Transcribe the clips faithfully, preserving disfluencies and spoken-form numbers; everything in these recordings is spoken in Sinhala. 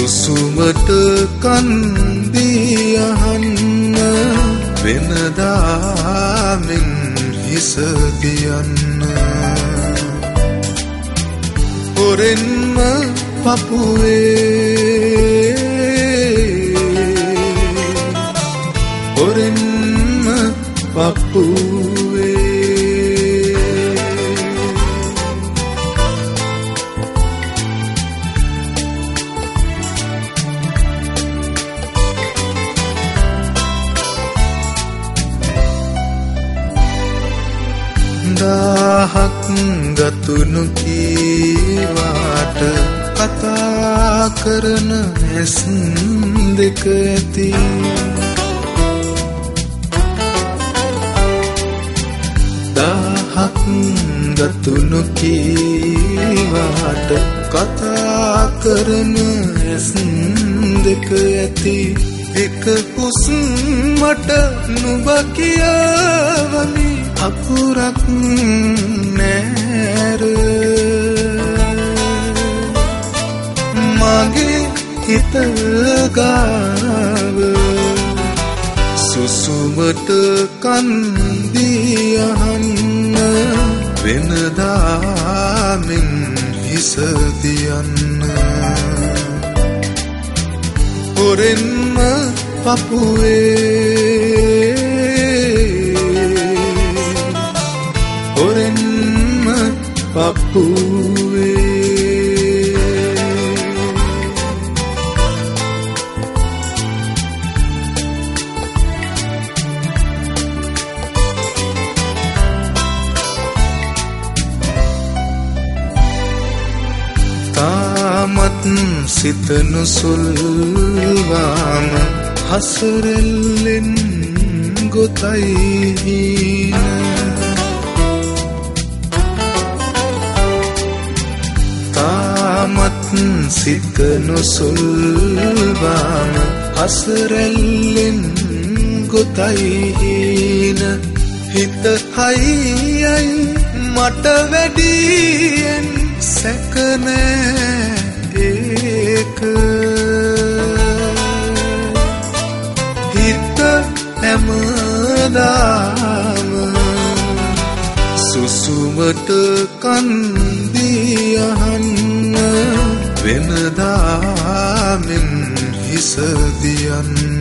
සුසුමට කන්දී අහන්න වෙනදාමින් හිස තියන්න හොරෙන්ම පපුවේ හොරෙන්ම පපුවේ දහක් ගතුණු කීවාට කතා කරන ඇස් දෙක ඇති දහක් ගතුණු කීවාට කතා කරන ඇස් දෙක ඇති එක හුස්මට නුඹ කියවමි අකුරක් නෑර මගේ හිත ගාව සුසුමට කන්දී අහන්න වෙනදාමින් හිස තියන්න හොරෙන්ම පපුවේ හොරෙන්ම පපුවේ තාමත් සිත නොසුල්වාම හසරෙල්ලෙන් ගොතයි තාමත් සිත නොසුල්වාම හසරෙල්ලෙන් ගොතයි හිත හයියයි මට වැඩියෙන් සැකනෑ ඒක හිත හැමදාම සුසුමට කන්දී අහන්න වෙනදාමින් හිස තියන්න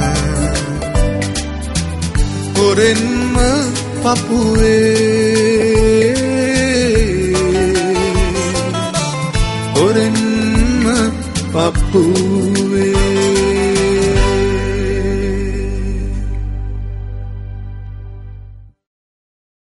හොරෙන්ම පපුවේ හොරෙන්ම පපුවේ